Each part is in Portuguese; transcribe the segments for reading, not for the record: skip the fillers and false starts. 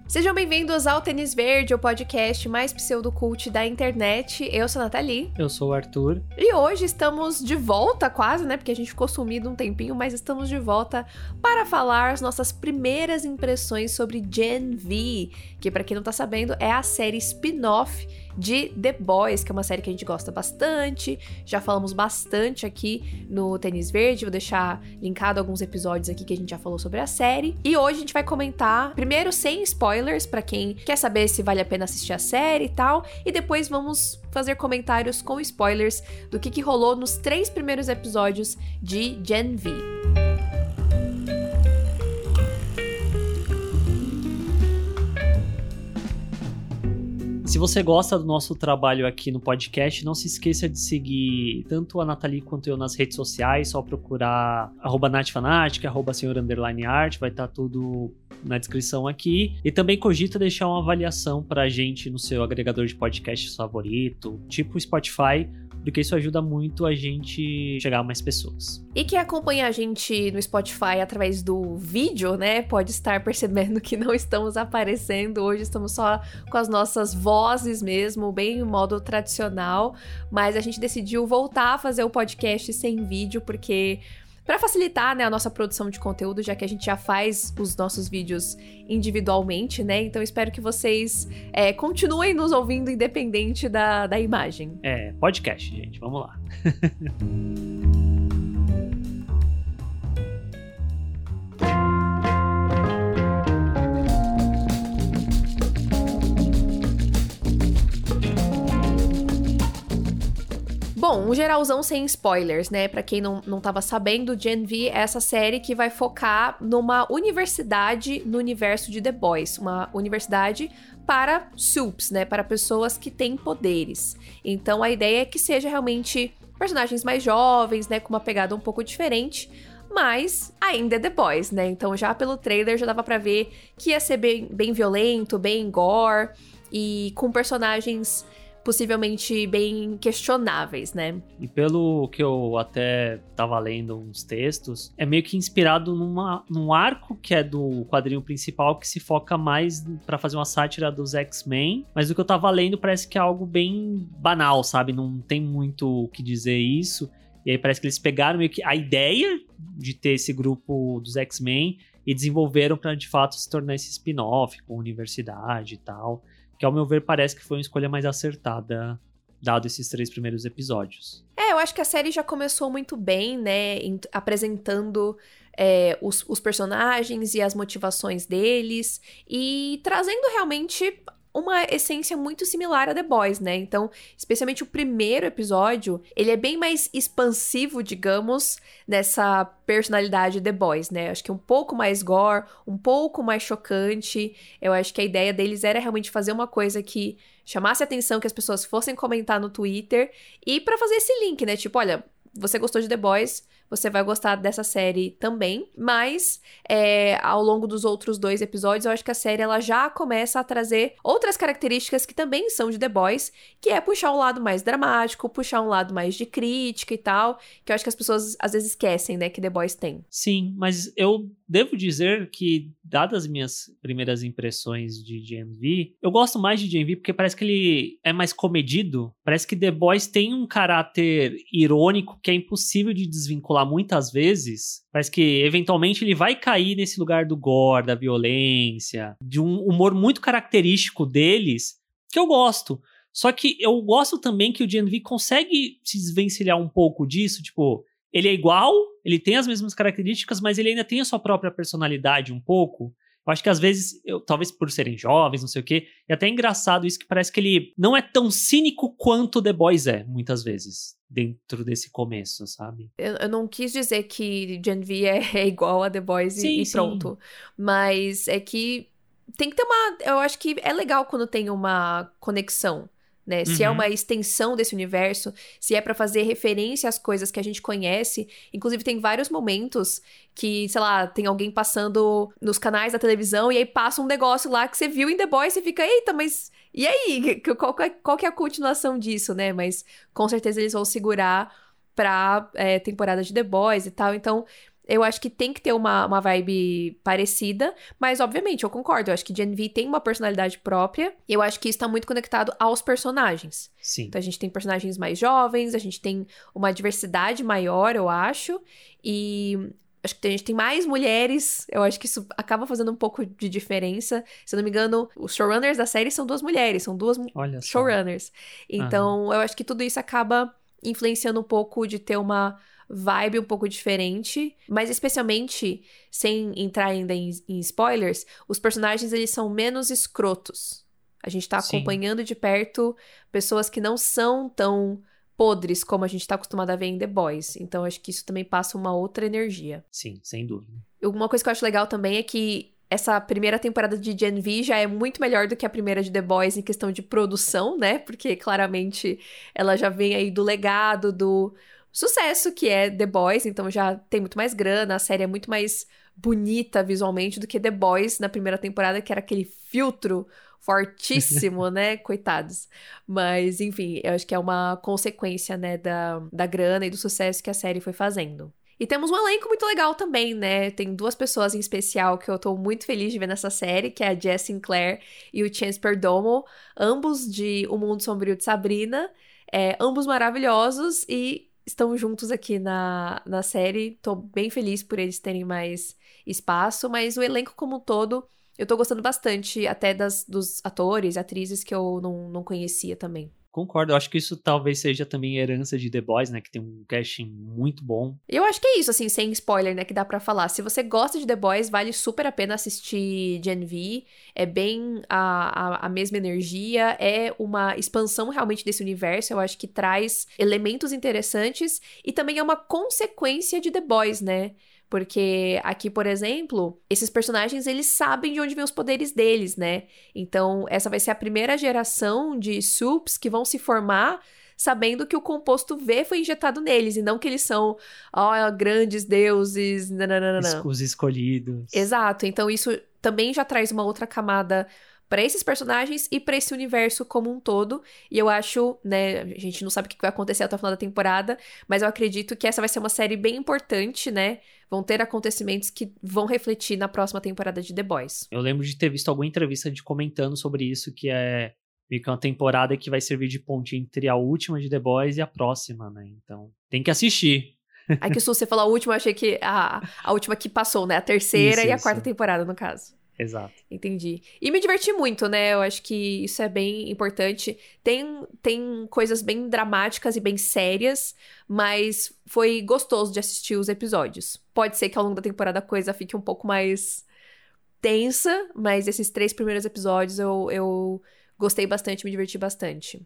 Sejam bem-vindos ao Tênis Verde, o podcast mais pseudocult da internet. Eu sou a Nathalie. Eu sou o Arthur. E hoje estamos de volta quase, né? Porque a gente ficou sumido um tempinho, mas estamos de volta para falar as nossas primeiras impressões sobre Gen V, que pra quem não tá sabendo é a série spin-off de The Boys, que é uma série que a gente gosta bastante, já falamos bastante aqui no Tênis Verde, vou deixar linkado alguns episódios aqui que a gente já falou sobre a série. E hoje a gente vai comentar, primeiro sem spoilers, pra quem quer saber se vale a pena assistir a série e tal, e depois vamos fazer comentários com spoilers do que rolou nos 3 primeiros episódios de Gen V. Se você gosta do nosso trabalho aqui no podcast, não se esqueça de seguir tanto a Nathalie quanto eu nas redes sociais, só procurar @natfanatic, @senhor_art, vai estar tudo na descrição aqui. E também cogita deixar uma avaliação pra gente no seu agregador de podcast favorito, tipo Spotify, porque isso ajuda muito a gente chegar a mais pessoas. E quem acompanha a gente no Spotify através do vídeo, né, pode estar percebendo que não estamos aparecendo. Hoje estamos só com as nossas vozes mesmo, bem em modo tradicional. Mas a gente decidiu voltar a fazer o podcast sem vídeo, porque para facilitar, né, a nossa produção de conteúdo, já que a gente já faz os nossos vídeos individualmente, né? Então espero que vocês continuem nos ouvindo independente da imagem. Podcast, gente. Vamos lá. Bom, um geralzão sem spoilers, né? Pra quem não tava sabendo, Gen V é essa série que vai focar numa universidade no universo de The Boys. Uma universidade para supes, né? Para pessoas que têm poderes. Então a ideia é que seja realmente personagens mais jovens, né? Com uma pegada um pouco diferente. Mas ainda é The Boys, né? Então já pelo trailer já dava pra ver que ia ser bem violento, bem gore. E com personagens possivelmente bem questionáveis, né? E pelo que eu até tava lendo uns textos, é meio que inspirado num arco que é do quadrinho principal, que se foca mais pra fazer uma sátira dos X-Men, mas do que eu tava lendo parece que é algo bem banal, sabe? Não tem muito o que dizer isso. E aí parece que eles pegaram meio que a ideia de ter esse grupo dos X-Men e desenvolveram pra de fato se tornar esse spin-off com universidade e tal. Que, ao meu ver, parece que foi uma escolha mais acertada, dado esses 3 primeiros episódios. Eu acho que a série já começou muito bem, né, apresentando os personagens e as motivações deles, e trazendo realmente uma essência muito similar a The Boys, né? Então, especialmente o primeiro episódio, ele é bem mais expansivo, digamos, nessa personalidade The Boys, né? Acho que um pouco mais gore, um pouco mais chocante. Eu acho que a ideia deles era realmente fazer uma coisa que chamasse a atenção, que as pessoas fossem comentar no Twitter, e pra fazer esse link, né? Tipo, olha, você gostou de The Boys, você vai gostar dessa série também, mas ao longo dos outros 2 episódios, eu acho que a série ela já começa a trazer outras características que também são de The Boys, que é puxar um lado mais dramático, puxar um lado mais de crítica e tal, que eu acho que as pessoas às vezes esquecem, né, que The Boys tem. Sim, mas eu devo dizer que, dadas as minhas primeiras impressões de Gen V, eu gosto mais de Gen V porque parece que ele é mais comedido, parece que The Boys tem um caráter irônico que é impossível de desvincular muitas vezes. Parece que eventualmente ele vai cair nesse lugar do gore, da violência, de um humor muito característico deles, que eu gosto. Só que eu gosto também que o Gen V consegue se desvencilhar um pouco disso, tipo, ele é igual, ele tem as mesmas características, mas ele ainda tem a sua própria personalidade um pouco. Eu acho que às vezes, talvez por serem jovens, não sei o quê, é até engraçado isso, que parece que ele não é tão cínico quanto The Boys é, muitas vezes, dentro desse começo, sabe? Eu não quis dizer que Gen V é igual a The Boys Sim, e pronto. Mas é que tem que ter eu acho que é legal quando tem uma conexão, né? Se é uma extensão desse universo, se é pra fazer referência às coisas que a gente conhece. Inclusive, tem vários momentos que, sei lá, tem alguém passando nos canais da televisão e aí passa um negócio lá que você viu em The Boys e fica, eita, mas e aí? Qual que é a continuação disso, né? Mas com certeza eles vão segurar pra temporada de The Boys e tal. Então, Eu acho que tem que ter uma vibe parecida, mas obviamente, eu concordo. Eu acho que Gen V tem uma personalidade própria. E eu acho que isso tá muito conectado aos personagens. Sim. Então a gente tem personagens mais jovens, a gente tem uma diversidade maior, eu acho. E acho que a gente tem mais mulheres. Eu acho que isso acaba fazendo um pouco de diferença. Se eu não me engano, os showrunners da série são 2 mulheres, são 2 Olha só. showrunners. Então, eu acho que tudo isso acaba influenciando um pouco de ter uma vibe um pouco diferente, mas especialmente, sem entrar ainda em spoilers, os personagens, eles são menos escrotos. A gente tá Sim. acompanhando de perto pessoas que não são tão podres como a gente tá acostumado a ver em The Boys. Então, acho que isso também passa uma outra energia. Sim, sem dúvida. Uma coisa que eu acho legal também é que essa primeira temporada de Gen V já é muito melhor do que a primeira de The Boys em questão de produção, né? Porque claramente ela já vem aí do legado, do sucesso que é The Boys, então já tem muito mais grana, a série é muito mais bonita visualmente do que The Boys na primeira temporada, que era aquele filtro fortíssimo, né? Coitados. Mas, enfim, eu acho que é uma consequência, né, da grana e do sucesso que a série foi fazendo. E temos um elenco muito legal também, né? Tem 2 pessoas em especial que eu tô muito feliz de ver nessa série, que é a Jess Sinclair e o Chance Perdomo, ambos de O Mundo Sombrio de Sabrina, ambos maravilhosos e estão juntos aqui na série. Tô bem feliz por eles terem mais espaço, mas o elenco como um todo, eu tô gostando bastante até dos atores e atrizes que eu não conhecia também. Concordo, eu acho que isso talvez seja também herança de The Boys, né? Que tem um casting muito bom. Eu acho que é isso, assim, sem spoiler, né? Que dá pra falar. Se você gosta de The Boys, vale super a pena assistir Gen V. É bem a mesma energia. É uma expansão realmente desse universo. Eu acho que traz elementos interessantes. E também é uma consequência de The Boys, né? Porque aqui, por exemplo, esses personagens, eles sabem de onde vêm os poderes deles, né? Então, essa vai ser a primeira geração de Supes que vão se formar sabendo que o composto V foi injetado neles, e não que eles são, grandes deuses, nananana. Os escolhidos. Exato, então isso também já traz uma outra camada para esses personagens e para esse universo como um todo. E eu acho, né, a gente não sabe o que vai acontecer até o final da temporada, mas eu acredito que essa vai ser uma série bem importante, né? Vão ter acontecimentos que vão refletir na próxima temporada de The Boys. Eu lembro de ter visto alguma entrevista de comentando sobre isso, que é meio que uma temporada que vai servir de ponte entre a última de The Boys e a próxima, né? Então, tem que assistir. Aí que você falou a última, eu achei que a última que passou, né? A terceira e a quarta temporada, no caso. Exato. Entendi. E me diverti muito, né? Eu acho que isso é bem importante. Tem coisas bem dramáticas e bem sérias, mas foi gostoso de assistir os episódios. Pode ser que ao longo da temporada a coisa fique um pouco mais tensa, mas esses 3 primeiros episódios eu gostei bastante, me diverti bastante.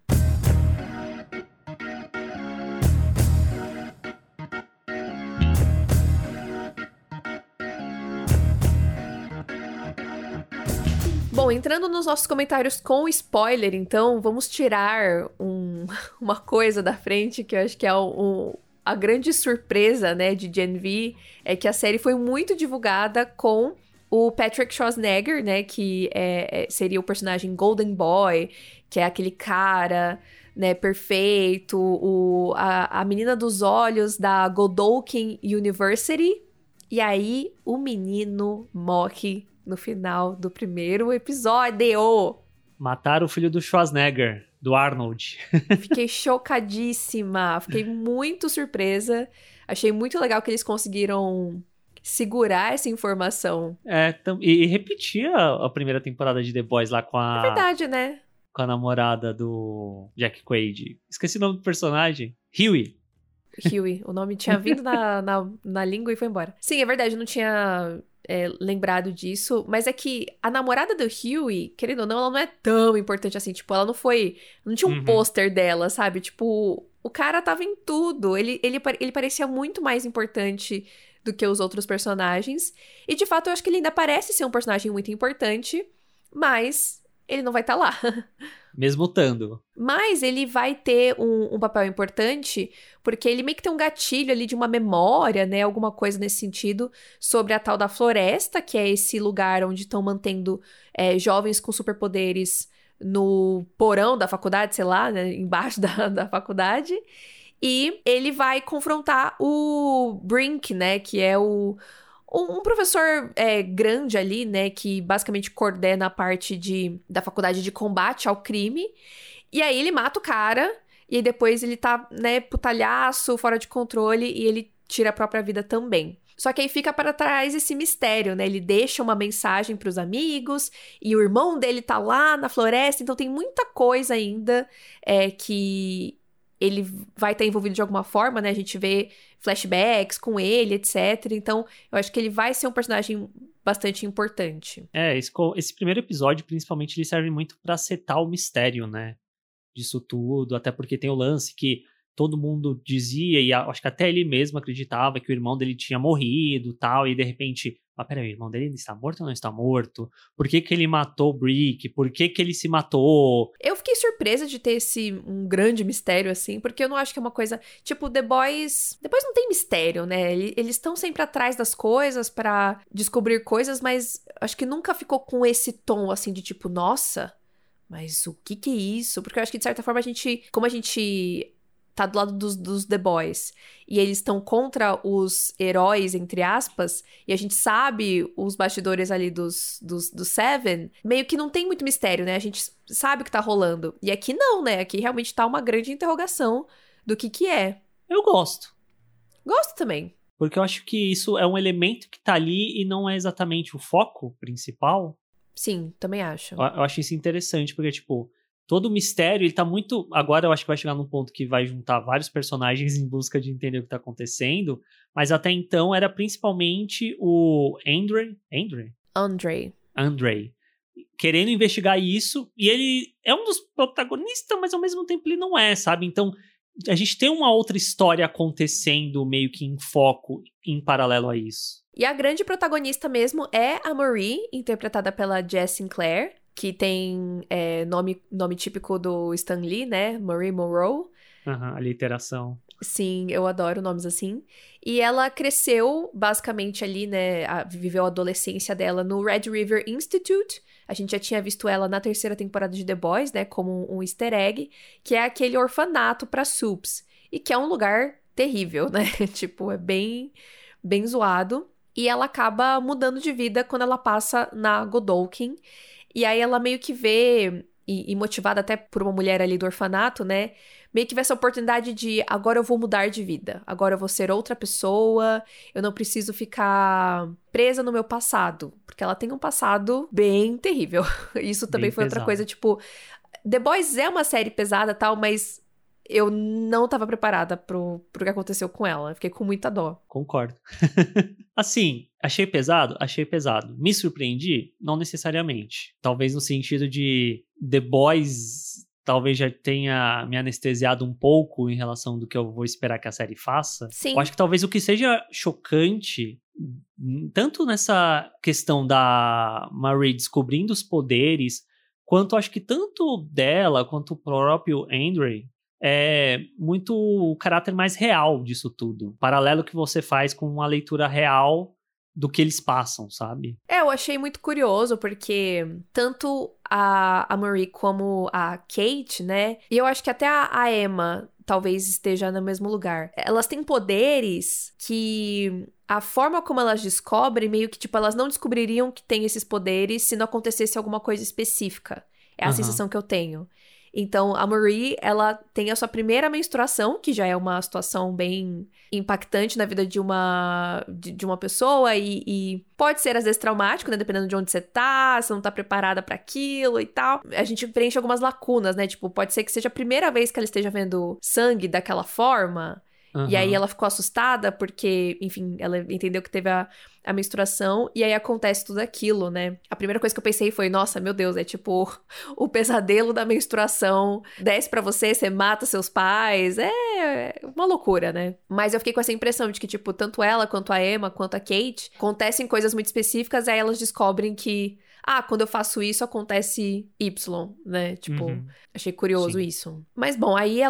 Bom, entrando nos nossos comentários com spoiler, então, vamos tirar uma coisa da frente que eu acho que é a grande surpresa, né, de Gen V, é que a série foi muito divulgada com o Patrick Schwarzenegger, né, que seria o personagem Golden Boy, que é aquele cara, né, perfeito, a menina dos olhos da Godolphin University, e aí o menino morre no final do primeiro episódio. Mataram o filho do Schwarzenegger, do Arnold. Fiquei chocadíssima, fiquei muito surpresa. Achei muito legal que eles conseguiram segurar essa informação. E repetir a primeira temporada de The Boys lá com a... É verdade, né? Com a namorada do Jack Quaid. Esqueci o nome do personagem. Huey. O nome tinha vindo na língua e foi embora. Sim, é verdade, eu não tinha lembrado disso, mas é que a namorada do Huey, querendo ou não, ela não é tão importante assim, tipo, ela não tinha um pôster dela, sabe? Tipo, o cara tava em tudo, ele parecia muito mais importante do que os outros personagens, e de fato eu acho que ele ainda parece ser um personagem muito importante, mas ele não vai estar lá. Mesmo estando. Mas ele vai ter um papel importante, porque ele meio que tem um gatilho ali de uma memória, né? Alguma coisa nesse sentido, sobre a tal da floresta, que é esse lugar onde estão mantendo jovens com superpoderes no porão da faculdade, sei lá, né? Embaixo da faculdade. E ele vai confrontar o Brink, né? Que é um professor grande ali, né? Que basicamente coordena a parte da faculdade de combate ao crime. E aí ele mata o cara. E aí depois ele tá, né, putalhaço, fora de controle. E ele tira a própria vida também. Só que aí fica para trás esse mistério, né? Ele deixa uma mensagem pros amigos. E o irmão dele tá lá na floresta. Então tem muita coisa ainda que ele vai estar envolvido de alguma forma, né? A gente vê flashbacks com ele, etc. Então, eu acho que ele vai ser um personagem bastante importante. Esse primeiro episódio, principalmente, ele serve muito pra setar o mistério, né? Disso tudo, até porque tem o lance que todo mundo dizia, e acho que até ele mesmo acreditava que o irmão dele tinha morrido e tal, e de repente, peraí, o irmão dele está morto ou não está morto? Por que ele matou o Brick? Por que ele se matou? Eu fiquei surpresa de ter um grande mistério, assim, porque eu não acho que é uma coisa... Tipo, The Boys não tem mistério, né? Eles estão sempre atrás das coisas pra descobrir coisas, mas acho que nunca ficou com esse tom, assim, de tipo, nossa, mas o que é isso? Porque eu acho que, de certa forma, como a gente tá do lado dos The Boys, e eles estão contra os heróis, entre aspas, e a gente sabe os bastidores ali do Seven, meio que não tem muito mistério, né? A gente sabe o que tá rolando. E aqui não, né? Aqui realmente tá uma grande interrogação do que é. Eu gosto. Gosto também. Porque eu acho que isso é um elemento que tá ali e não é exatamente o foco principal. Sim, também acho. Eu acho isso interessante, porque, tipo, todo o mistério, ele tá muito... Agora eu acho que vai chegar num ponto que vai juntar vários personagens em busca de entender o que tá acontecendo, mas até então era principalmente o Andre, querendo investigar isso, e ele é um dos protagonistas, mas ao mesmo tempo ele não é, sabe? Então, a gente tem uma outra história acontecendo meio que em foco, em paralelo a isso. E a grande protagonista mesmo é a Marie, interpretada pela Jess Sinclair, que tem nome típico do Stan Lee, né? Marie Monroe. A literação. Sim, eu adoro nomes assim. E ela cresceu, basicamente, ali, né? Viveu a adolescência dela no Red River Institute. A gente já tinha visto ela na 3ª temporada de The Boys, né? Como um easter egg, que é aquele orfanato para supes. E que é um lugar terrível, né? Tipo, é bem, bem zoado. E ela acaba mudando de vida quando ela passa na Godolphin. E aí ela meio que vê, e motivada até por uma mulher ali do orfanato, né? Meio que vê essa oportunidade de, agora eu vou mudar de vida. Agora eu vou ser outra pessoa. Eu não preciso ficar presa no meu passado. Porque ela tem um passado bem terrível. Isso também foi outra coisa, tipo... The Boys é uma série pesada e tal, mas... eu não tava preparada pro que aconteceu com ela. Eu fiquei com muita dó. Concordo. Assim, achei pesado? Achei pesado. Me surpreendi? Não necessariamente. Talvez no sentido de The Boys talvez já tenha me anestesiado um pouco em relação do que eu vou esperar que a série faça. Sim. Eu acho que talvez o que seja chocante, tanto nessa questão da Marie descobrindo os poderes, quanto acho que tanto dela quanto o próprio Andre... é muito o caráter mais real disso tudo. Paralelo que você faz com uma leitura real do que eles passam, sabe? Eu achei muito curioso, porque tanto a Marie como a Kate, né? E eu acho que até a Emma talvez esteja no mesmo lugar. Elas têm poderes que... a forma como elas descobrem, meio que, tipo, elas não descobririam que tem esses poderes se não acontecesse alguma coisa específica. É a sensação que eu tenho. Então, a Marie, ela tem a sua primeira menstruação, que já é uma situação bem impactante na vida de uma pessoa e pode ser, às vezes, traumático, né? Dependendo de onde você tá, você não tá preparada pra aquilo e tal. A gente preenche algumas lacunas, né? Tipo, pode ser que seja a primeira vez que ela esteja vendo sangue daquela forma. E aí ela ficou assustada porque, enfim, ela entendeu que teve a menstruação e aí acontece tudo aquilo, né? A primeira coisa que eu pensei foi, nossa, meu Deus, é tipo o pesadelo da menstruação. Desce pra você, você mata seus pais. É uma loucura, né? Mas eu fiquei com essa impressão de que, tipo, tanto ela, quanto a Emma, quanto a Kate, acontecem coisas muito específicas, aí elas descobrem que quando eu faço isso, acontece Y, né? Tipo, achei curioso isso. Mas, bom, aí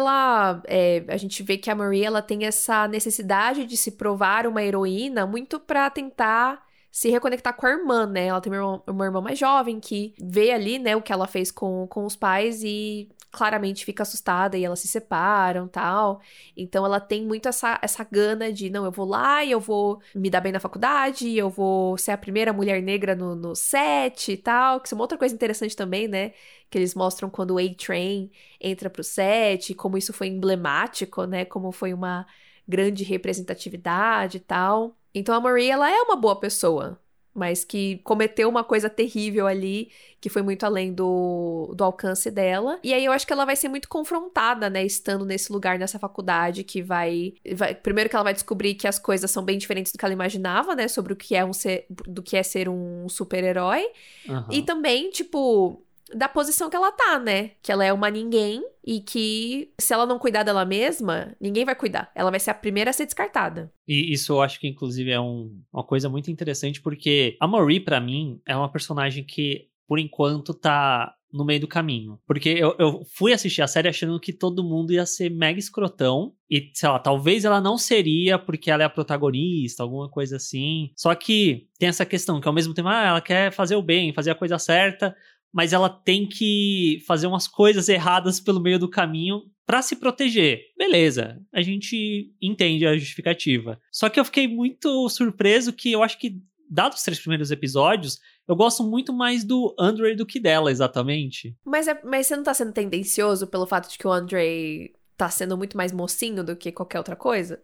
a gente vê que a Marie, ela tem essa necessidade de se provar uma heroína muito pra tentar se reconectar com a irmã, né? Ela tem uma irmã mais jovem que vê ali, né, o que ela fez com os pais e claramente fica assustada e elas se separam, tal. Então ela tem muito essa gana de, não, eu vou lá e eu vou me dar bem na faculdade, eu vou ser a primeira mulher negra no set e tal, que isso é uma outra coisa interessante também, né? Que eles mostram quando o A-Train entra pro set, como isso foi emblemático, né? Como foi uma grande representatividade e tal. Então a Marie, ela é uma boa pessoa, mas que cometeu uma coisa terrível ali, que foi muito além do alcance dela. E aí eu acho que ela vai ser muito confrontada, né, estando nesse lugar, nessa faculdade, que primeiro que ela vai descobrir que as coisas são bem diferentes do que ela imaginava, né, sobre o que é do que é ser um super-herói. E Aham. também, tipo, da posição que ela tá, né? Que ela é uma ninguém e que, se ela não cuidar dela mesma, ninguém vai cuidar. Ela vai ser a primeira a ser descartada. E isso eu acho que, inclusive, é uma coisa muito interessante, porque a Marie, pra mim, é uma personagem que, por enquanto, tá no meio do caminho. Porque eu fui assistir a série achando que todo mundo ia ser mega escrotão. E, sei lá, talvez ela não seria porque ela é a protagonista, alguma coisa assim. Só que tem essa questão que, ao mesmo tempo, ela quer fazer o bem, fazer a coisa certa, mas ela tem que fazer umas coisas erradas pelo meio do caminho pra se proteger. Beleza, a gente entende a justificativa. Só que eu fiquei muito surpreso que eu acho que, dados os 3 primeiros episódios, eu gosto muito mais do Andre do que dela, exatamente. Mas você não tá sendo tendencioso pelo fato de que o Andre tá sendo muito mais mocinho do que qualquer outra coisa?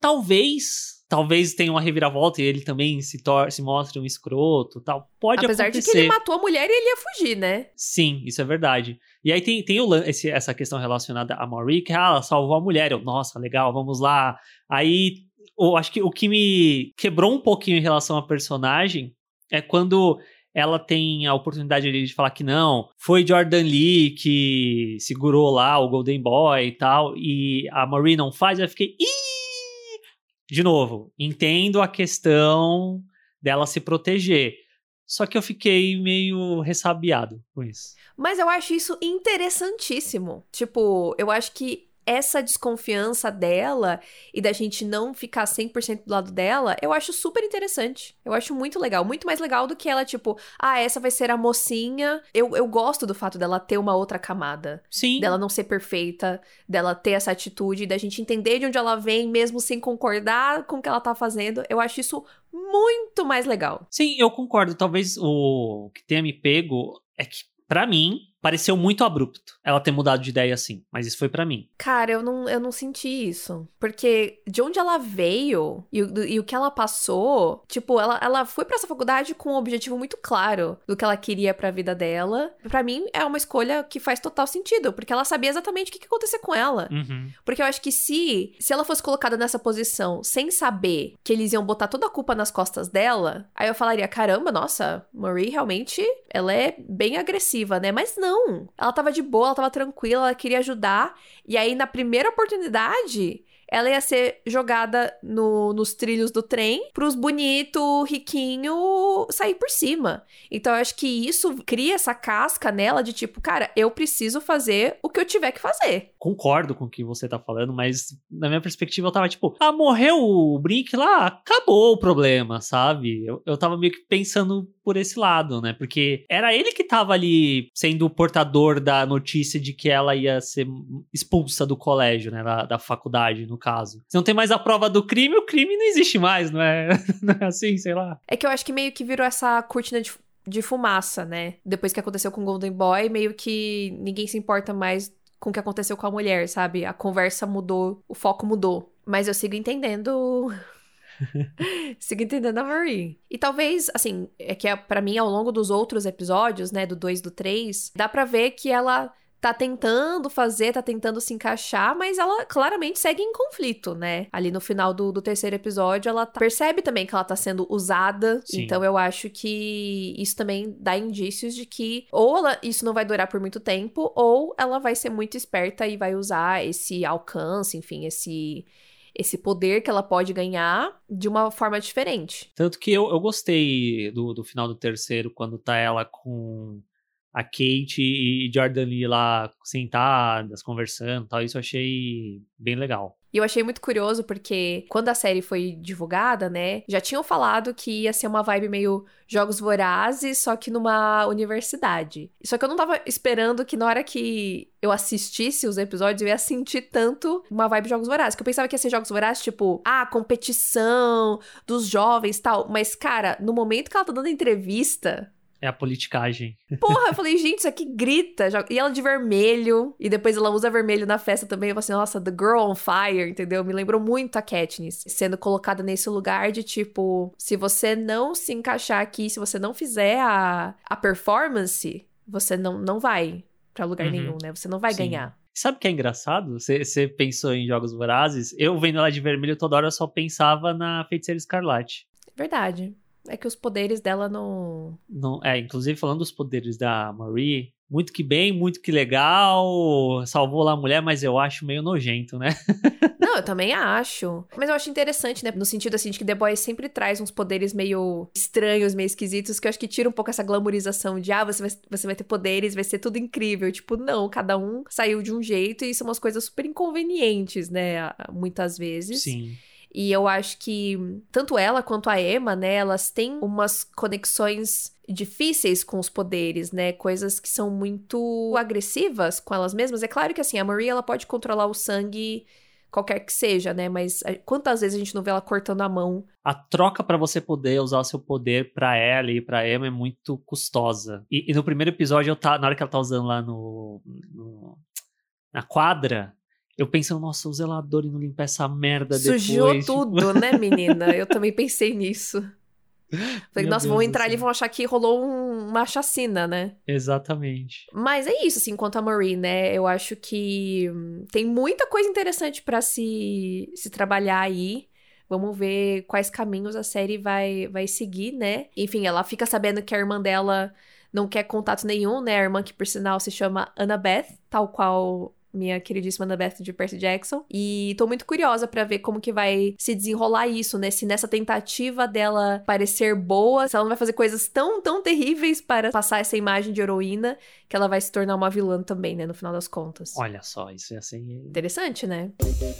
Talvez tenha uma reviravolta e ele também se mostre um escroto, tal. Pode Apesar de que ele acontecer. matou a mulher e ele ia fugir, né? Sim, isso é verdade. E aí tem essa questão relacionada a Marie, que ela salvou a mulher. Nossa, legal, vamos lá. Aí, eu acho que o que me quebrou um pouquinho em relação à personagem é quando ela tem a oportunidade ali de falar que não, foi Jordan Lee que segurou lá o Golden Boy e tal, e a Marie não faz, eu fiquei, de novo, entendo a questão dela se proteger. Só que eu fiquei meio ressabiado com isso. Mas eu acho isso interessantíssimo. Tipo, eu acho que essa desconfiança dela e da gente não ficar 100% do lado dela, eu acho super interessante. Eu acho muito legal. Muito mais legal do que ela, tipo, essa vai ser a mocinha. Eu gosto do fato dela ter uma outra camada. Dela Sim, não ser perfeita, dela ter essa atitude, da gente entender de onde ela vem, mesmo sem concordar com o que ela tá fazendo. Eu acho isso muito mais legal. sim, eu concordo. Talvez o que tenha me pego é que, pra mim, pareceu muito abrupto ela ter mudado de ideia assim. Mas isso foi pra mim. Cara, eu não senti isso. Porque de onde ela veio e o que ela passou, tipo, ela foi pra essa faculdade com um objetivo muito claro do que ela queria pra vida dela. Pra mim, é uma escolha que faz total sentido, porque ela sabia exatamente o que ia acontecer com ela. Uhum. Porque eu acho que se ela fosse colocada nessa posição sem saber que eles iam botar toda a culpa nas costas dela, aí eu falaria, caramba, nossa, Marie realmente, ela é bem agressiva, né? Mas não, ela tava de boa, ela tava tranquila, ela queria ajudar, e aí na primeira oportunidade, ela ia ser jogada nos trilhos do trem pros bonito, riquinho sair por cima. Então eu acho que isso cria essa casca nela de tipo, cara, eu preciso fazer o que eu tiver que fazer. Concordo com o que você tá falando, mas na minha perspectiva eu tava tipo, morreu o Brink lá, acabou o problema, sabe? Eu tava meio que pensando por esse lado, né? Porque era ele que tava ali sendo o portador da notícia de que ela ia ser expulsa do colégio, né? Da faculdade, no caso. Se não tem mais a prova do crime, o crime não existe mais, não é, não é assim, sei lá. É que eu acho que meio que virou essa cortina de fumaça, né? Depois que aconteceu com o Golden Boy, meio que ninguém se importa mais com o que aconteceu com a mulher, sabe? A conversa mudou, o foco mudou. Mas eu sigo entendendo. Sigo entendendo a Marie. E talvez, assim, é que pra mim, ao longo dos outros episódios, né, do 2 e do 3, dá pra ver que ela tá tentando fazer, tá tentando se encaixar, mas ela claramente segue em conflito, né? Ali no final do terceiro episódio, ela percebe também que ela tá sendo usada. Sim. Então eu acho que isso também dá indícios de que isso não vai durar por muito tempo, ou ela vai ser muito esperta e vai usar esse alcance, enfim, esse poder que ela pode ganhar de uma forma diferente. Tanto que eu gostei do final do terceiro, quando tá ela com a Kate e Jordan Lee lá sentadas, conversando e tal. Isso eu achei bem legal. E eu achei muito curioso porque quando a série foi divulgada, né, já tinham falado que ia ser uma vibe meio Jogos Vorazes, só que numa universidade. Só que eu não tava esperando que na hora que eu assistisse os episódios, eu ia sentir tanto uma vibe Jogos Vorazes. Que eu pensava que ia ser Jogos Vorazes, tipo, competição dos jovens e tal. Mas, cara, no momento que ela tá dando entrevista... É a politicagem. Porra, eu falei, gente, isso aqui grita. E ela de vermelho. E depois ela usa vermelho na festa também. Eu falei assim, nossa, The Girl on Fire, entendeu? Me lembrou muito a Katniss. Sendo colocada nesse lugar de, tipo, se você não se encaixar aqui, se você não fizer a performance, você não vai pra lugar nenhum, né? Você não vai ganhar. Sabe o que é engraçado? Você pensou em Jogos Vorazes? Eu vendo ela de vermelho toda hora, eu só pensava na Feiticeira Escarlate. Verdade. É que os poderes dela não... Inclusive falando dos poderes da Marie, muito que bem, muito que legal, salvou lá a mulher, mas eu acho meio nojento, né? Não, eu também acho. Mas eu acho interessante, né? No sentido, assim, de que The Boys sempre traz uns poderes meio estranhos, meio esquisitos, que eu acho que tira um pouco essa glamorização de, você vai ter poderes, vai ser tudo incrível. Tipo, não, cada um saiu de um jeito e são umas coisas super inconvenientes, né? Muitas vezes. Sim. E eu acho que tanto ela quanto a Emma, né, elas têm umas conexões difíceis com os poderes, né? Coisas que são muito agressivas com elas mesmas. É claro que, assim, a Marie, ela pode controlar o sangue qualquer que seja, né? Mas quantas vezes a gente não vê ela cortando a mão? A troca pra você poder usar o seu poder pra ela e pra Emma é muito custosa. E no primeiro episódio, na hora que ela tá usando lá na quadra... Eu pensando, nossa, o zelador não limpar essa merda depois. Sujou tudo, né, menina? Eu também pensei nisso. Falei, nossa, vão entrar ali e vão achar que rolou uma chacina, né? Exatamente. Mas é isso, assim, quanto a Marie, né? Eu acho que tem muita coisa interessante pra se trabalhar aí. Vamos ver quais caminhos a série vai seguir, né? Enfim, ela fica sabendo que a irmã dela não quer contato nenhum, né? A irmã que, por sinal, se chama Annabeth, tal qual... minha queridíssima Annabeth de Percy Jackson. E tô muito curiosa pra ver como que vai se desenrolar isso, né? Se nessa tentativa dela parecer boa, se ela não vai fazer coisas tão, tão terríveis para passar essa imagem de heroína, que ela vai se tornar uma vilã também, né? No final das contas. Olha só, isso ia ser... interessante, né?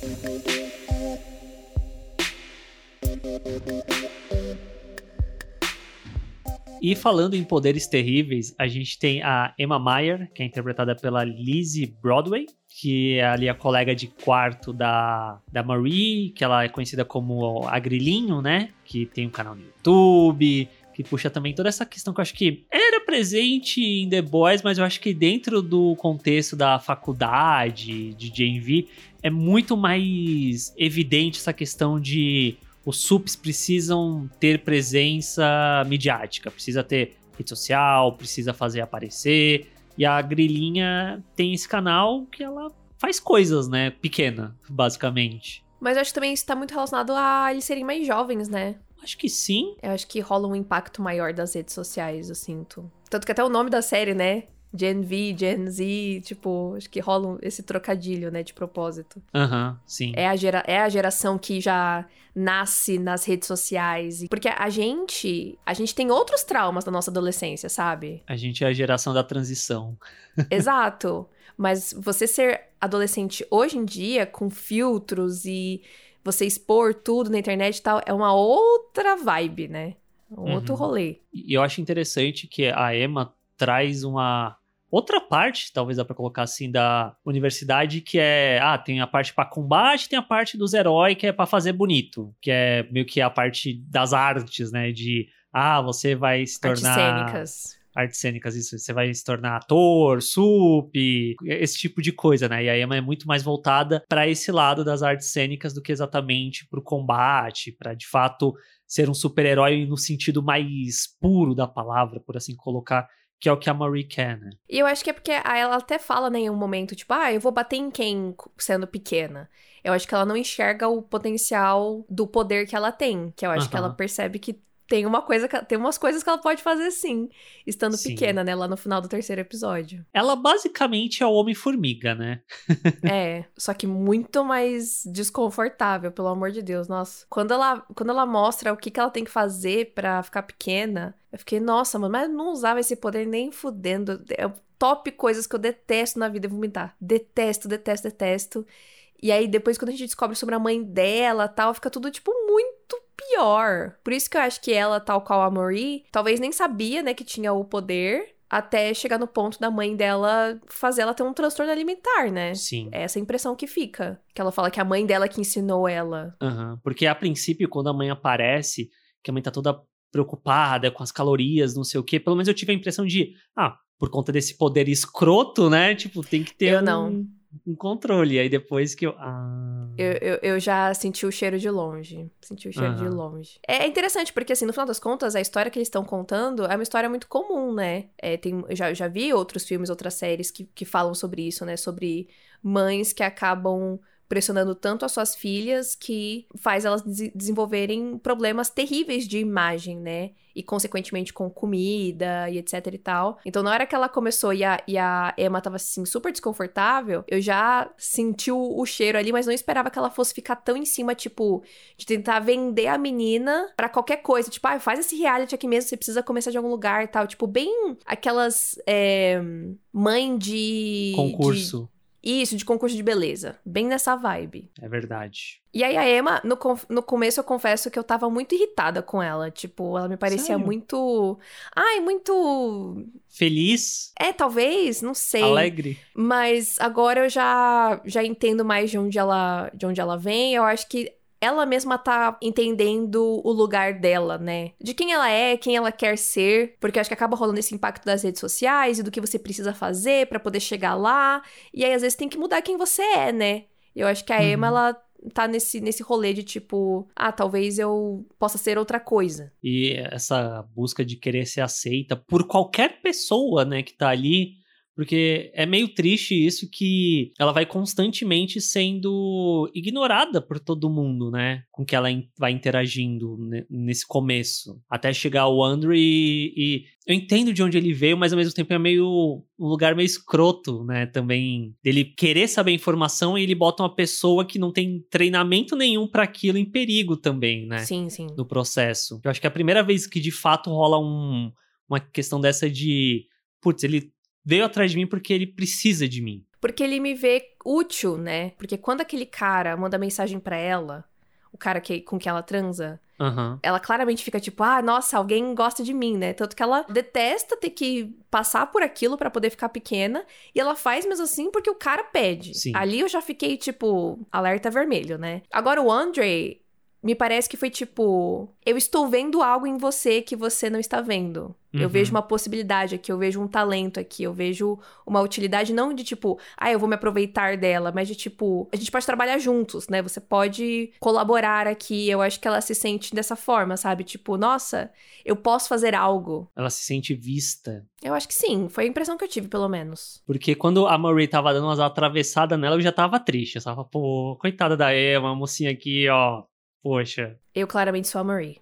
E falando em poderes terríveis, a gente tem a Emma Mayer, que é interpretada pela Lizzie Broadway, que é ali a colega de quarto da Marie, que ela é conhecida como a Grilinho, né? Que tem um canal no YouTube, que puxa também toda essa questão que eu acho que era presente em The Boys, mas eu acho que dentro do contexto da faculdade, de GNV, é muito mais evidente essa questão de... os sups precisam ter presença midiática, precisa ter rede social, precisa fazer aparecer. E a Grilinha tem esse canal que ela faz coisas, né? Pequena, basicamente. Mas eu acho que também isso tá muito relacionado a eles serem mais jovens, né? Acho que sim. Eu acho que rola um impacto maior das redes sociais, eu sinto. Tanto que até o nome da série, né? Gen V, Gen Z, tipo, acho que rola esse trocadilho, né, de propósito. Sim. É a geração que já nasce nas redes sociais. Porque a gente tem outros traumas da nossa adolescência, sabe? A gente é a geração da transição. Exato. Mas você ser adolescente hoje em dia, com filtros e você expor tudo na internet e tal, é uma outra vibe, né? Outro rolê. E eu acho interessante que a Emma traz uma... outra parte, talvez dá pra colocar assim, da universidade, que é... tem a parte pra combate, tem a parte dos heróis, que é pra fazer bonito. Que é meio que a parte das artes, né? De, você vai se tornar... Artes cênicas, isso. Você vai se tornar ator, sup, esse tipo de coisa, né? E a Emma é muito mais voltada pra esse lado das artes cênicas do que exatamente pro combate, pra, de fato, ser um super-herói no sentido mais puro da palavra, por assim colocar, que é o que a Marie quer, né? E eu acho que é porque ela até fala, né, em um momento, tipo, eu vou bater em quem sendo pequena? Eu acho que ela não enxerga o potencial do poder que ela tem, que eu acho que ela percebe que tem umas coisas que ela pode fazer sim, estando pequena, né, lá no final do 3º episódio. Ela basicamente é o Homem-Formiga, né? Só que muito mais desconfortável, pelo amor de Deus, nossa. Quando ela mostra o que ela tem que fazer pra ficar pequena, eu fiquei, nossa, mano, mas eu não usava esse poder nem fudendo. É o top coisas que eu detesto na vida é vomitar. Detesto. E aí, depois, quando a gente descobre sobre a mãe dela e tal, fica tudo, tipo, muito pior. Por isso que eu acho que ela, tal qual a Marie, talvez nem sabia, né, que tinha o poder, até chegar no ponto da mãe dela fazer ela ter um transtorno alimentar, né? Sim. É essa impressão que fica. Que ela fala que a mãe dela que ensinou ela. Porque, a princípio, quando a mãe aparece, que a mãe tá toda preocupada com as calorias, não sei o quê, pelo menos eu tive a impressão de, por conta desse poder escroto, né? Tipo, tem que ter um controle. Aí depois que eu já senti o cheiro de longe. De longe. É interessante, porque assim, no final das contas, a história que eles estão contando é uma história muito comum, né? Eu já vi outros filmes, outras séries que falam sobre isso, né? Sobre mães que acabam pressionando tanto as suas filhas que faz elas desenvolverem problemas terríveis de imagem, né? E, consequentemente, com comida e etc e tal. Então, na hora que ela começou e a Emma tava, assim, super desconfortável, eu já senti o cheiro ali, mas não esperava que ela fosse ficar tão em cima, tipo, de tentar vender a menina pra qualquer coisa. Tipo, faz esse reality aqui mesmo, você precisa começar de algum lugar e tal. Tipo, bem aquelas mãe de... concurso. Isso, de concurso de beleza. Bem nessa vibe. É verdade. E aí a Emma, no começo eu confesso que eu tava muito irritada com ela. Tipo, ela me parecia Sério? muito... muito... feliz? Talvez, não sei. Alegre? Mas agora eu já entendo mais de onde ela vem. Eu acho que ela mesma tá entendendo o lugar dela, né? De quem ela é, quem ela quer ser. Porque eu acho que acaba rolando esse impacto das redes sociais e do que você precisa fazer pra poder chegar lá. E aí, às vezes, tem que mudar quem você é, né? Eu acho que a Emma, ela tá nesse rolê de tipo... talvez eu possa ser outra coisa. E essa busca de querer ser aceita por qualquer pessoa, né, que tá ali... Porque é meio triste isso que ela vai constantemente sendo ignorada por todo mundo, né? Com que ela vai interagindo nesse começo. Até chegar o Andre e eu entendo de onde ele veio, mas ao mesmo tempo é meio um lugar meio escroto, né? Também dele querer saber a informação e ele bota uma pessoa que não tem treinamento nenhum pra aquilo em perigo também, né? Sim, sim. No processo. Eu acho que é a primeira vez que de fato rola uma questão dessa de... Putz, ele... veio atrás de mim porque ele precisa de mim. Porque ele me vê útil, né? Porque quando aquele cara manda mensagem pra ela, o cara com quem ela transa, ela claramente fica tipo, nossa, alguém gosta de mim, né? Tanto que ela detesta ter que passar por aquilo pra poder ficar pequena, e ela faz mesmo assim porque o cara pede. Sim. Ali eu já fiquei, tipo, alerta vermelho, né? Agora o Andre... me parece que foi tipo... eu estou vendo algo em você que você não está vendo. Eu vejo uma possibilidade aqui, eu vejo um talento aqui, eu vejo uma utilidade, não de tipo... eu vou me aproveitar dela, mas de tipo... a gente pode trabalhar juntos, né? Você pode colaborar aqui. Eu acho que ela se sente dessa forma, sabe? Tipo, nossa, eu posso fazer algo. Ela se sente vista. Eu acho que sim, foi a impressão que eu tive, pelo menos. Porque quando a Marie tava dando umas atravessadas nela, eu já tava triste. Eu tava, pô, coitada da Emma, uma mocinha aqui, ó... Poxa. Eu claramente sou a Marie.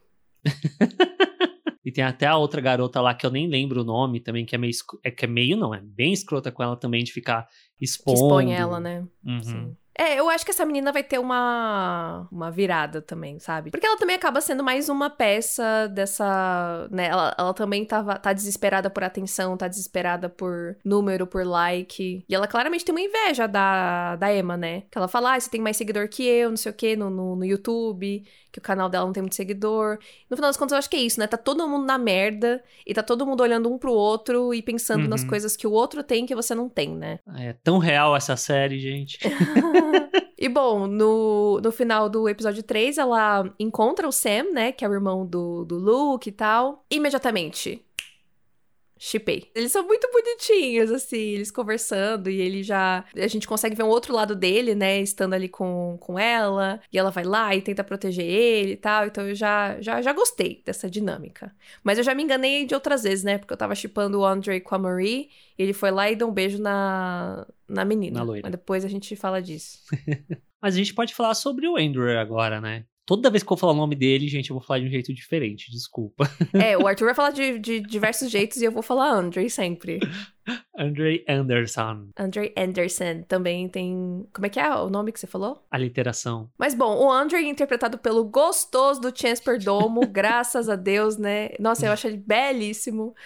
E tem até a outra garota lá que eu nem lembro o nome também, que é meio... é bem escrota com ela também, de ficar expondo. Que expõe ela, né? Sim. Eu acho que essa menina vai ter uma virada também, sabe? Porque ela também acaba sendo mais uma peça dessa... né? Ela também tá desesperada por atenção, tá desesperada por número, por like. E ela claramente tem uma inveja da Emma, né? Que ela fala, você tem mais seguidor que eu, não sei o quê, no YouTube, que o canal dela não tem muito seguidor. No final das contas, eu acho que é isso, né? Tá todo mundo na merda e tá todo mundo olhando um pro outro e pensando nas coisas que o outro tem que você não tem, né? É tão real essa série, gente. E bom, no final do episódio 3, ela encontra o Sam, né? Que é o irmão do Luke e tal. Imediatamente. Shippei. Eles são muito bonitinhos, assim, eles conversando e ele já... a gente consegue ver um outro lado dele, né, estando ali com ela, e ela vai lá e tenta proteger ele e tal, então eu já gostei dessa dinâmica. Mas eu já me enganei de outras vezes, né, porque eu tava shippando o Andre com a Marie, e ele foi lá e deu um beijo na menina. Na loira. Mas depois a gente fala disso. Mas a gente pode falar sobre o Andrew agora, né? Toda vez que eu falar o nome dele, gente, eu vou falar de um jeito diferente, desculpa. O Arthur vai falar de diversos jeitos e eu vou falar Andre sempre. Andre Anderson. Andre Anderson também tem... como é que é o nome que você falou? Aliteração. Mas bom, o Andre é interpretado pelo gostoso do Chance Perdomo, graças a Deus, né? Nossa, eu acho ele belíssimo.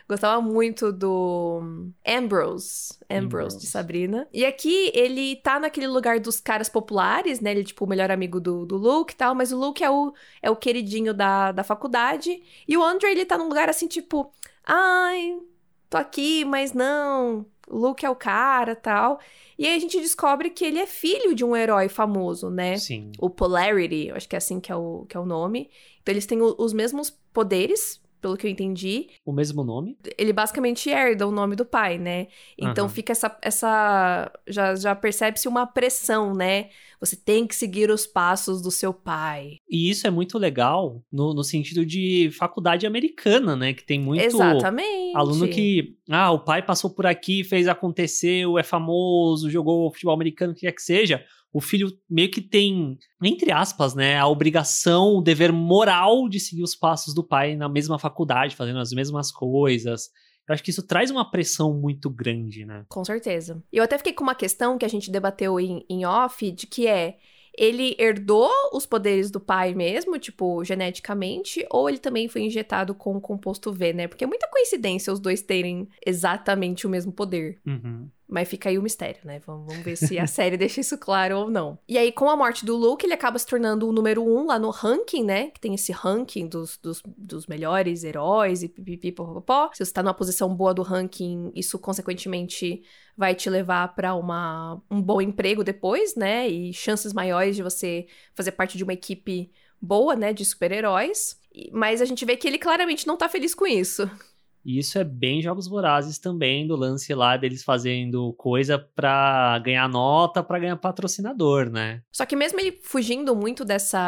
Gostava muito do Ambrose de Sabrina. E aqui ele tá naquele lugar dos caras populares, né? Ele é tipo o melhor amigo do Luke e tal, mas o Luke é o queridinho da faculdade. E o Andre, ele tá num lugar assim, tipo, ai, tô aqui, mas não, o Luke é o cara, tal. E aí a gente descobre que ele é filho de um herói famoso, né? Sim. O Polarity, eu acho que é assim que é o nome. Então eles têm os mesmos poderes, pelo que eu entendi. O mesmo nome? Ele basicamente herda o nome do pai, né? Então fica essa já percebe-se uma pressão, né? Você tem que seguir os passos do seu pai. E isso é muito legal no sentido de faculdade americana, né? Que tem muito Exatamente. aluno que... o pai passou por aqui, fez acontecer, é famoso, jogou futebol americano, o que quer que seja. O filho meio que tem, entre aspas, né, a obrigação, o dever moral de seguir os passos do pai na mesma faculdade, fazendo as mesmas coisas. Eu acho que isso traz uma pressão muito grande, né? Com certeza. E eu até fiquei com uma questão que a gente debateu em off, de que ele herdou os poderes do pai mesmo, tipo, geneticamente, ou ele também foi injetado com o composto V, né? Porque é muita coincidência os dois terem exatamente o mesmo poder. Mas fica aí o mistério, né? Vamos ver se a série deixa isso claro ou não. E aí, com a morte do Luke, ele acaba se tornando o número 1 lá no ranking, né? Que tem esse ranking dos melhores heróis e pipipipopopó. Se você tá numa posição boa do ranking, isso, consequentemente, vai te levar pra um bom emprego depois, né? E chances maiores de você fazer parte de uma equipe boa, né? De super-heróis. Mas a gente vê que ele claramente não tá feliz com isso. E isso é bem Jogos Vorazes também, do lance lá deles fazendo coisa pra ganhar nota, pra ganhar patrocinador, né? Só que mesmo ele fugindo muito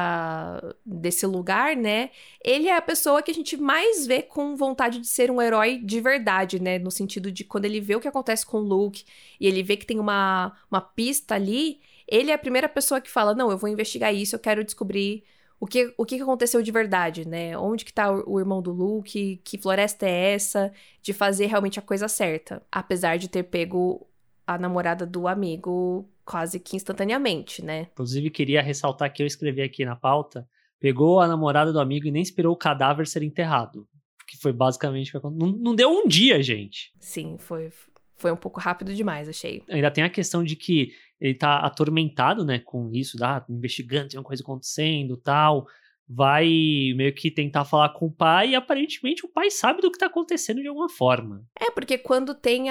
desse lugar, né? Ele é a pessoa que a gente mais vê com vontade de ser um herói de verdade, né? No sentido de quando ele vê o que acontece com o Luke e ele vê que tem uma pista ali, ele é a primeira pessoa que fala, não, eu vou investigar isso, eu quero descobrir o que aconteceu de verdade, né? Onde que tá o irmão do Luke? Que floresta é essa? De fazer realmente a coisa certa. Apesar de ter pego a namorada do amigo quase que instantaneamente, né? Inclusive, queria ressaltar que eu escrevi aqui na pauta, pegou a namorada do amigo e nem esperou o cadáver ser enterrado. Que foi basicamente o que aconteceu. Não deu um dia, gente. Sim, foi um pouco rápido demais, achei. Ainda tem a questão de que ele tá atormentado, né, com isso, investigando, tem uma coisa acontecendo, tal, vai meio que tentar falar com o pai e aparentemente o pai sabe do que tá acontecendo de alguma forma. Porque quando tem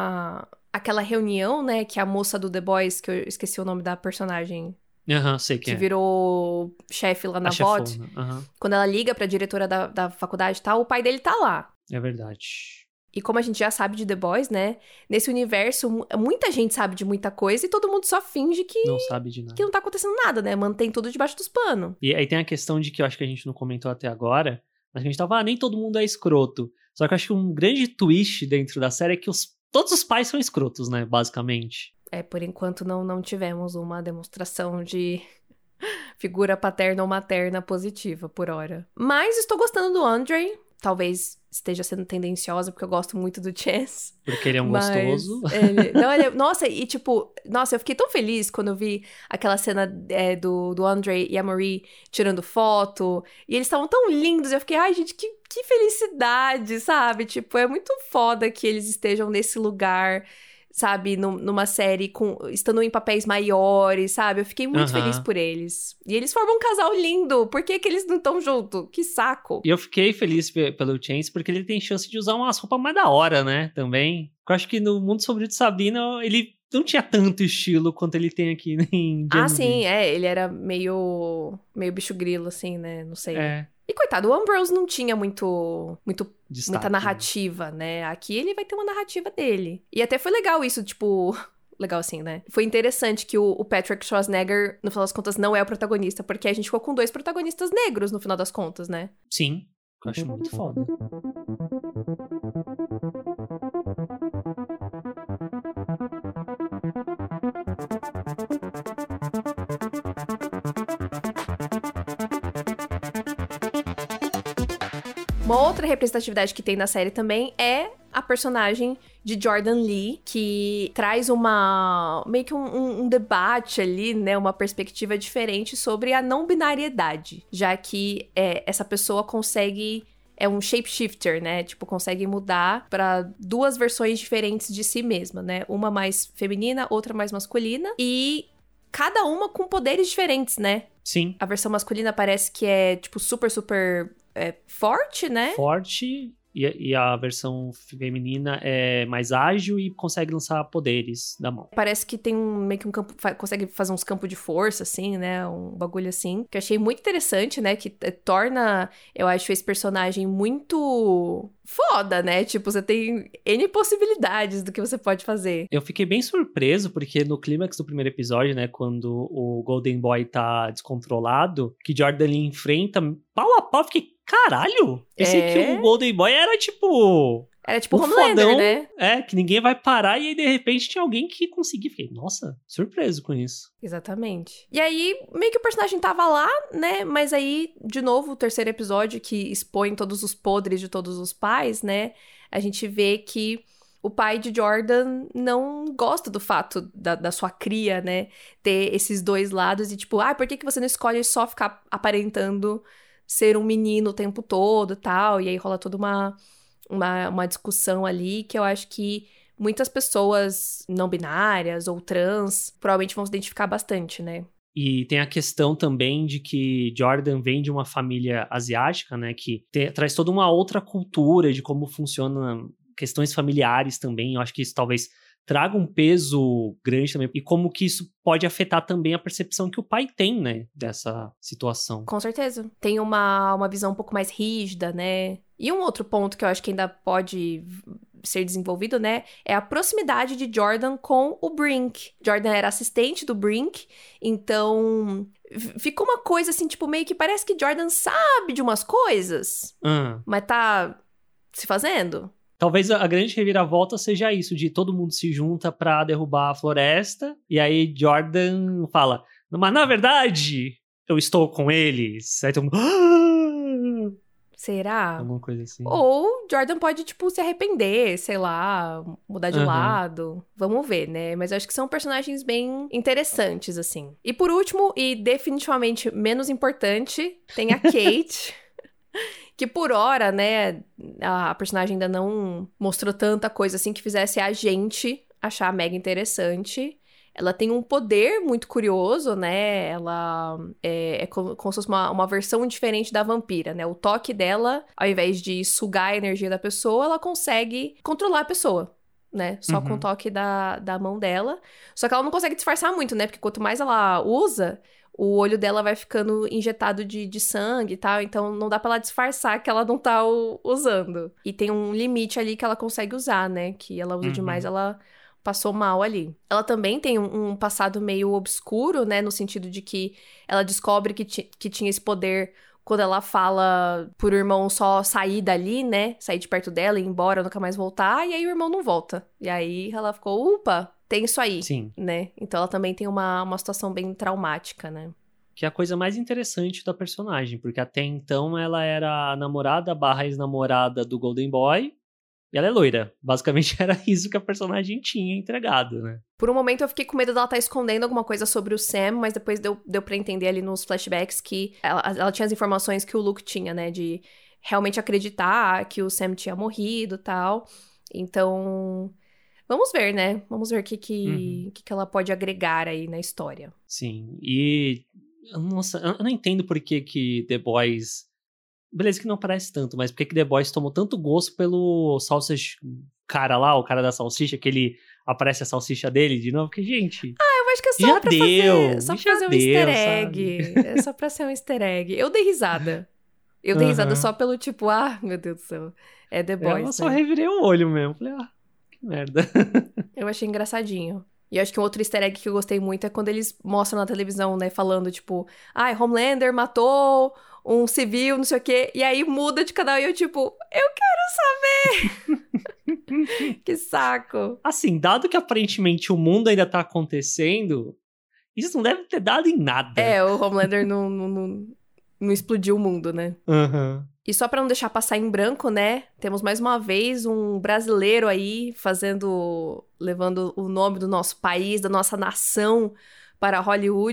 aquela reunião, né, que a moça do The Boys, que eu esqueci o nome da personagem... sei quem que virou chefe lá na VOD, quando ela liga pra diretora da faculdade e tal, o pai dele tá lá. É verdade. E como a gente já sabe de The Boys, né? Nesse universo, muita gente sabe de muita coisa e todo mundo só finge que... não sabe de nada. Que não tá acontecendo nada, né? Mantém tudo debaixo dos panos. E aí tem a questão de que eu acho que a gente não comentou até agora, mas a gente tava, nem todo mundo é escroto. Só que eu acho que um grande twist dentro da série é que todos os pais são escrotos, né? Basicamente. Por enquanto não tivemos uma demonstração de figura paterna ou materna positiva por hora. Mas estou gostando do Andre. Talvez esteja sendo tendenciosa, porque eu gosto muito do Chance. Porque ele é um gostoso. Nossa, e tipo... Nossa, eu fiquei tão feliz quando eu vi aquela cena do Andre e a Marie tirando foto. E eles estavam tão lindos. Eu fiquei, ai, gente, que felicidade, sabe? Tipo, é muito foda que eles estejam nesse lugar... sabe, numa série estando em papéis maiores, sabe? Eu fiquei muito feliz por eles. E eles formam um casal lindo. Por que eles não estão juntos? Que saco. E eu fiquei feliz pelo Chance, porque ele tem chance de usar umas roupas mais da hora, né? Também. Eu acho que no Mundo Sombrio de Sabrina, ele não tinha tanto estilo quanto ele tem aqui em Gen V. Sim, ele era meio bicho grilo, assim, né? Não sei. E coitado, o Ambrose não tinha muita narrativa, né? Aqui ele vai ter uma narrativa dele. E até foi legal isso, tipo... Legal assim, né? Foi interessante que o Patrick Schwarzenegger, no final das contas, não é o protagonista, porque a gente ficou com 2 protagonistas negros, no final das contas, né? Sim, eu acho muito foda. Uma outra representatividade que tem na série também é a personagem de Jordan Lee, que traz meio que um debate ali, né, uma perspectiva diferente sobre a não binariedade, já que essa pessoa consegue é um shapeshifter, né? Tipo, consegue mudar pra 2 versões diferentes de si mesma, né? Uma mais feminina, outra mais masculina. E cada uma com poderes diferentes, né? Sim. A versão masculina parece que é, tipo, super, super forte, né? Forte. E a versão feminina é mais ágil e consegue lançar poderes da mão. Parece que tem meio que um campo... Consegue fazer uns campos de força, assim, né? Um bagulho assim. Que eu achei muito interessante, né? Que torna, eu acho, esse personagem muito foda, né? Tipo, você tem N possibilidades do que você pode fazer. Eu fiquei bem surpreso, porque no clímax do primeiro episódio, né? Quando o Golden Boy tá descontrolado, que Jordan ele enfrenta pau a pau, fiquei... Caralho! Pensei que o Golden Boy era tipo... Era tipo Homelander, fodão, né? Que ninguém vai parar e aí de repente tinha alguém que conseguia. Fiquei, nossa, surpreso com isso. Exatamente. E aí, meio que o personagem tava lá, né? Mas aí, de novo, o terceiro episódio que expõe todos os podres de todos os pais, né? A gente vê que o pai de Jordan não gosta do fato da sua cria, né? Ter esses 2 lados e tipo, por que você não escolhe só ficar aparentando ser um menino o tempo todo e tal? E aí rola toda uma discussão ali que eu acho que muitas pessoas não binárias ou trans provavelmente vão se identificar bastante, né? E tem a questão também de que Jordan vem de uma família asiática, né? Que traz toda uma outra cultura de como funcionam questões familiares também. Eu acho que isso talvez traga um peso grande também. E como que isso pode afetar também a percepção que o pai tem, né? Dessa situação. Com certeza. Tem uma visão um pouco mais rígida, né? E um outro ponto que eu acho que ainda pode ser desenvolvido, né? É a proximidade de Jordan com o Brink. Jordan era assistente do Brink, então ficou uma coisa assim, tipo, meio que parece que Jordan sabe de umas coisas, mas tá se fazendo. Talvez a grande reviravolta seja isso, de todo mundo se junta pra derrubar a floresta, e aí Jordan fala, mas na verdade, eu estou com eles. Aí todo mundo... Será? Alguma coisa assim. Ou Jordan pode, tipo, se arrepender, sei lá, mudar de lado. Vamos ver, né? Mas eu acho que são personagens bem interessantes, assim. E por último, e definitivamente menos importante, tem a Kate... Que por hora, né, a personagem ainda não mostrou tanta coisa assim que fizesse a gente achar mega interessante. Ela tem um poder muito curioso, né? Ela é como se fosse uma versão diferente da vampira, né? O toque dela, ao invés de sugar a energia da pessoa, ela consegue controlar a pessoa, né? Só com o toque da mão dela. Só que ela não consegue disfarçar muito, né? Porque quanto mais ela usa... O olho dela vai ficando injetado de sangue e tal, então não dá pra ela disfarçar que ela não tá usando. E tem um limite ali que ela consegue usar, né? Que ela usa demais, ela passou mal ali. Ela também tem um passado meio obscuro, né? No sentido de que ela descobre que tinha esse poder quando ela fala pro irmão só sair dali, né? Sair de perto dela e ir embora, nunca mais voltar. E aí o irmão não volta. E aí ela ficou, upa... Tem isso aí, sim, né? Então ela também tem uma situação bem traumática, né? Que é a coisa mais interessante da personagem, porque até então ela era a namorada / ex-namorada do Golden Boy, e ela é loira. Basicamente era isso que a personagem tinha entregado, né? Por um momento eu fiquei com medo dela estar escondendo alguma coisa sobre o Sam, mas depois deu pra entender ali nos flashbacks que ela tinha as informações que o Luke tinha, né? De realmente acreditar que o Sam tinha morrido e tal. Então... Vamos ver, né? Vamos ver o que ela pode agregar aí na história. Sim, e... Nossa, eu não entendo por que The Boys... Beleza que não parece tanto, mas por que The Boys tomou tanto gosto pelo Sausage cara lá, o cara da salsicha, que ele aparece a salsicha dele de novo? Porque, gente... eu acho que é só já pra deu, fazer um easter egg. Sabe? É só pra ser um easter egg. Eu dei risada. Eu dei risada só pelo tipo, meu Deus do céu. É The Boys, eu só revirei o olho mesmo. Falei, merda. Eu achei engraçadinho. E eu acho que um outro easter egg que eu gostei muito é quando eles mostram na televisão, né, falando, tipo, Homelander matou um civil, não sei o quê, e aí muda de canal e eu, tipo, eu quero saber! Que saco! Assim, dado que aparentemente o mundo ainda tá acontecendo, isso não deve ter dado em nada. O Homelander não explodiu o mundo, né? E só pra não deixar passar em branco, né? Temos mais uma vez um brasileiro aí levando o nome do nosso país, da nossa nação para Hollywood,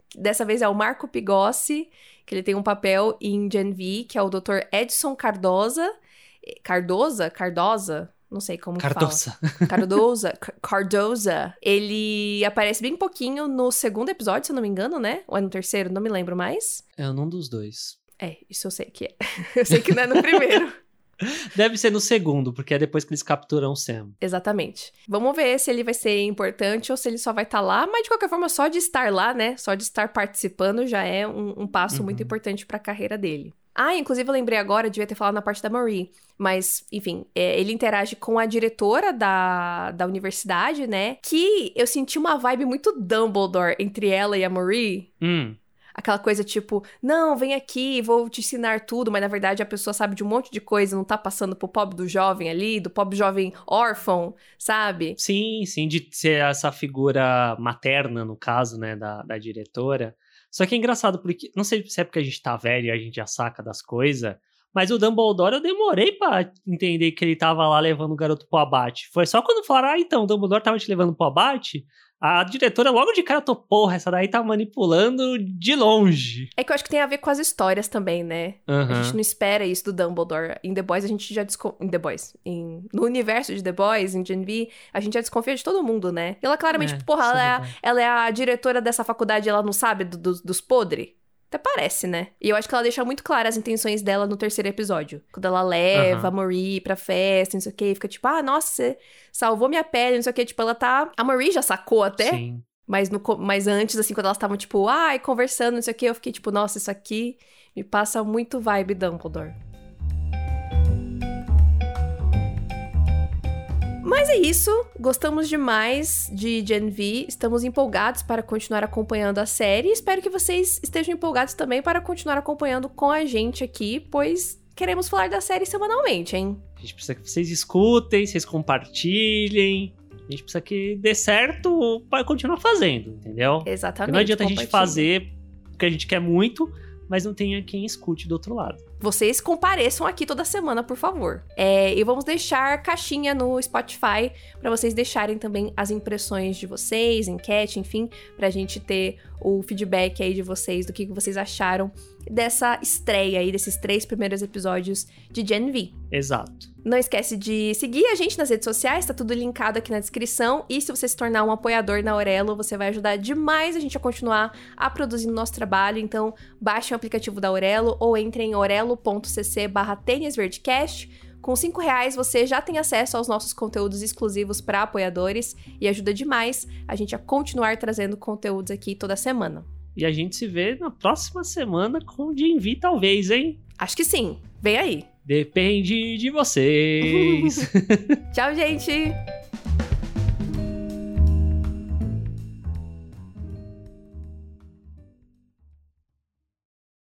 Dessa vez é o Marco Pigossi, que ele tem um papel em Gen V, que é o Dr. Edson Cardoza. Cardoza? Não sei como Cardoza. Fala. Cardoza. Ele aparece bem pouquinho no segundo episódio, se eu não me engano, né? Ou é no terceiro? Não me lembro mais. É num dos dois. Isso eu sei que é. Eu sei que não é no primeiro. Deve ser no segundo, porque é depois que eles capturam o Sam. Exatamente. Vamos ver se ele vai ser importante ou se ele só vai estar lá. Mas, de qualquer forma, só de estar lá, né? Só de estar participando já é um passo muito importante pra carreira dele. Inclusive eu lembrei agora, eu devia ter falado na parte da Marie. Mas, enfim, ele interage com a diretora da universidade, né? Que eu senti uma vibe muito Dumbledore entre ela e a Marie. Aquela coisa tipo, não, vem aqui, vou te ensinar tudo, mas na verdade a pessoa sabe de um monte de coisa, não tá passando pro pobre do jovem ali, do pobre jovem órfão, sabe? Sim, de ser essa figura materna, no caso, né, da diretora. Só que é engraçado, porque, não sei se é porque a gente tá velho e a gente já saca das coisas, mas o Dumbledore eu demorei pra entender que ele tava lá levando o garoto pro abate. Foi só quando falaram, então, o Dumbledore tava te levando pro abate... A diretora logo de cara porra, essa daí tá manipulando de longe. É que eu acho que tem a ver com as histórias também, né? A gente não espera isso do Dumbledore. Em The Boys, a gente já desconfia... Em The Boys. No universo de The Boys, em Gen V, a gente já desconfia de todo mundo, né? E ela claramente, ela é a diretora dessa faculdade, ela não sabe dos podres. Até parece, né? E eu acho que ela deixa muito claras as intenções dela no terceiro episódio. Quando ela leva a Marie pra festa, não sei o quê. Fica tipo, nossa, você salvou minha pele, não sei o quê. Tipo, ela tá... A Marie já sacou até. Sim. Mas antes, assim, quando elas estavam, tipo, conversando, não sei o quê. Eu fiquei tipo, nossa, isso aqui me passa muito vibe Dumbledore. Mas é isso, gostamos demais de Gen V, estamos empolgados para continuar acompanhando a série. Espero que vocês estejam empolgados também para continuar acompanhando com a gente aqui, pois queremos falar da série semanalmente, hein? A gente precisa que vocês escutem, vocês compartilhem. A gente precisa que dê certo para continuar fazendo, entendeu? Exatamente. Porque não adianta a gente fazer o que a gente quer muito, mas não tenha quem escute do outro lado. Vocês compareçam aqui toda semana, por favor. E vamos deixar caixinha no Spotify para vocês deixarem também as impressões de vocês, enquete, enfim, pra gente ter o feedback aí de vocês, do que vocês acharam dessa estreia aí, desses 3 primeiros episódios de Gen V. Exato. Não esquece de seguir a gente nas redes sociais, tá tudo linkado aqui na descrição. E se você se tornar um apoiador na Aurelo, você vai ajudar demais a gente a continuar a produzir o nosso trabalho. Então, baixe o aplicativo da Aurelo ou entre em aurelo.cc/tênisverdecast. Com R$5 você já tem acesso aos nossos conteúdos exclusivos para apoiadores e ajuda demais a gente a continuar trazendo conteúdos aqui toda semana. E a gente se vê na próxima semana com o Gen V, talvez, hein? Acho que sim. Vem aí. Depende de vocês. Tchau, gente!